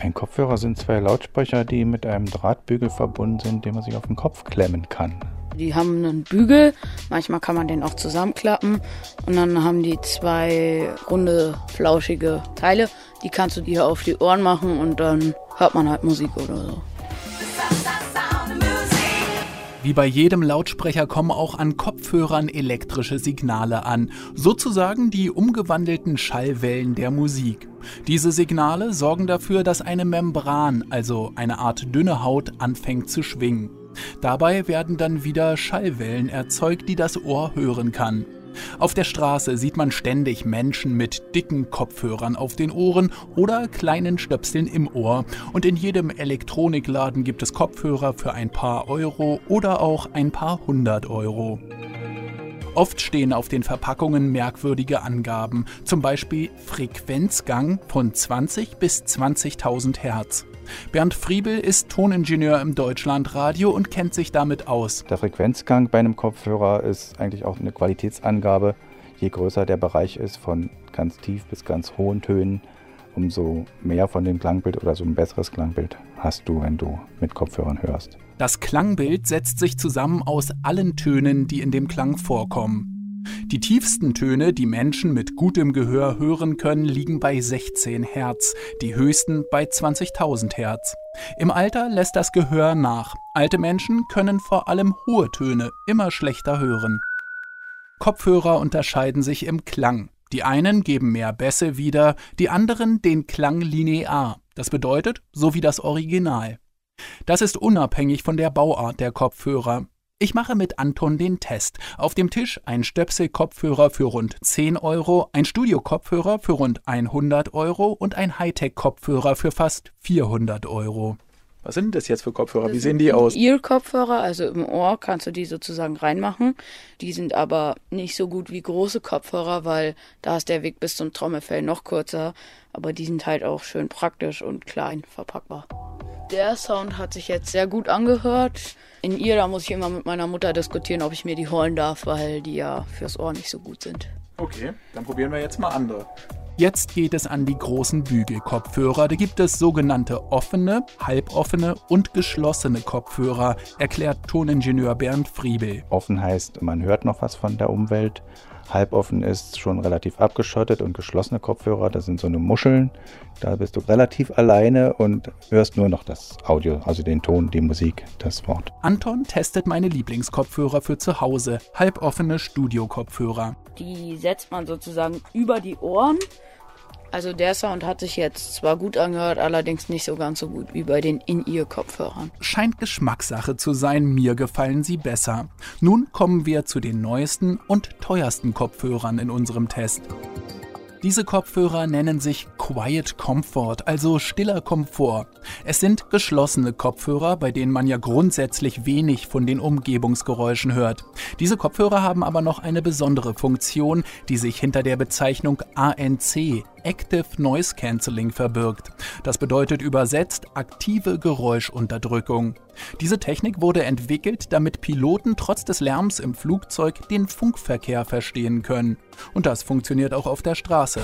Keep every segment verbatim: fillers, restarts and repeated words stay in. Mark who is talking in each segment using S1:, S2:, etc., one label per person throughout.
S1: Ein Kopfhörer sind zwei Lautsprecher, die mit einem Drahtbügel verbunden sind, den man sich auf den Kopf klemmen kann.
S2: Die haben einen Bügel, manchmal kann man den auch zusammenklappen und dann haben die zwei runde, flauschige Teile. Die kannst du dir auf die Ohren machen und dann hört man halt Musik oder so.
S3: Wie bei jedem Lautsprecher kommen auch an Kopfhörern elektrische Signale an, sozusagen die umgewandelten Schallwellen der Musik. Diese Signale sorgen dafür, dass eine Membran, also eine Art dünne Haut, anfängt zu schwingen. Dabei werden dann wieder Schallwellen erzeugt, die das Ohr hören kann. Auf der Straße sieht man ständig Menschen mit dicken Kopfhörern auf den Ohren oder kleinen Stöpseln im Ohr. Und in jedem Elektronikladen gibt es Kopfhörer für ein paar Euro oder auch ein paar hundert Euro. Oft stehen auf den Verpackungen merkwürdige Angaben, zum Beispiel Frequenzgang von zwanzig bis zwanzigtausend Hertz. Bernd Friebel ist Toningenieur im Deutschlandradio und kennt sich damit aus.
S1: Der Frequenzgang bei einem Kopfhörer ist eigentlich auch eine Qualitätsangabe. Je größer der Bereich ist, von ganz tief bis ganz hohen Tönen, umso mehr von dem Klangbild oder so ein besseres Klangbild hast du, wenn du mit Kopfhörern hörst.
S3: Das Klangbild setzt sich zusammen aus allen Tönen, die in dem Klang vorkommen. Die tiefsten Töne, die Menschen mit gutem Gehör hören können, liegen bei sechzehn Hertz, die höchsten bei zwanzigtausend Hertz. Im Alter lässt das Gehör nach. Alte Menschen können vor allem hohe Töne immer schlechter hören. Kopfhörer unterscheiden sich im Klang. Die einen geben mehr Bässe wieder, die anderen den Klang linear. Das bedeutet, so wie das Original. Das ist unabhängig von der Bauart der Kopfhörer. Ich mache mit Anton den Test. Auf dem Tisch ein Stöpsel-Kopfhörer für rund zehn Euro, ein Studio-Kopfhörer für rund hundert Euro und ein Hightech-Kopfhörer für fast vierhundert Euro.
S4: Was sind das jetzt für Kopfhörer? Wie sehen die aus?
S2: Ear-Kopfhörer, also im Ohr kannst du die sozusagen reinmachen. Die sind aber nicht so gut wie große Kopfhörer, weil da ist der Weg bis zum Trommelfell noch kürzer. Aber die sind halt auch schön praktisch und klein verpackbar. Der Sound hat sich jetzt sehr gut angehört. In ihr, da muss ich immer mit meiner Mutter diskutieren, ob ich mir die holen darf, weil die ja fürs Ohr nicht so gut sind.
S4: Okay, dann probieren wir jetzt mal andere.
S3: Jetzt geht es an die großen Bügelkopfhörer. Da gibt es sogenannte offene, halboffene und geschlossene Kopfhörer, erklärt Toningenieur Bernd Friebel.
S1: Offen heißt, man hört noch was von der Umwelt. Halboffen ist schon relativ abgeschottet und geschlossene Kopfhörer, das sind so eine Muscheln. Da bist du relativ alleine und hörst nur noch das Audio, also den Ton, die Musik, das Wort.
S3: Anton testet meine Lieblingskopfhörer für zu Hause, halboffene Studio-Kopfhörer.
S2: Die setzt man sozusagen über die Ohren. Also der Sound hat sich jetzt zwar gut angehört, allerdings nicht so ganz so gut wie bei den In-Ear-Kopfhörern.
S3: Scheint Geschmackssache zu sein, mir gefallen sie besser. Nun kommen wir zu den neuesten und teuersten Kopfhörern in unserem Test. Diese Kopfhörer nennen sich Quiet Comfort, also stiller Komfort. Es sind geschlossene Kopfhörer, bei denen man ja grundsätzlich wenig von den Umgebungsgeräuschen hört. Diese Kopfhörer haben aber noch eine besondere Funktion, die sich hinter der Bezeichnung A N C, Active Noise Cancelling, verbirgt. Das bedeutet übersetzt aktive Geräuschunterdrückung. Diese Technik wurde entwickelt, damit Piloten trotz des Lärms im Flugzeug den Funkverkehr verstehen können. Und das funktioniert auch auf der Straße.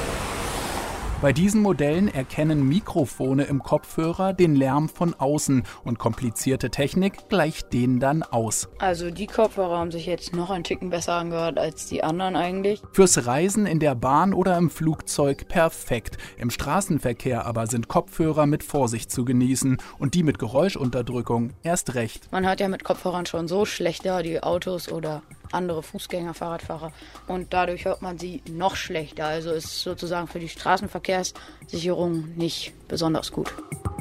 S3: Bei diesen Modellen erkennen Mikrofone im Kopfhörer den Lärm von außen und komplizierte Technik gleicht denen dann aus.
S2: Also die Kopfhörer haben sich jetzt noch ein Ticken besser angehört als die anderen eigentlich.
S3: Fürs Reisen in der Bahn oder im Flugzeug perfekt. Im Straßenverkehr aber sind Kopfhörer mit Vorsicht zu genießen und die mit Geräuschunterdrückung erst recht.
S2: Man hört ja mit Kopfhörern schon so schlechter die Autos oder andere Fußgänger, Fahrradfahrer und dadurch hört man sie noch schlechter. Also ist sozusagen für die Straßenverkehrssicherung nicht besonders gut.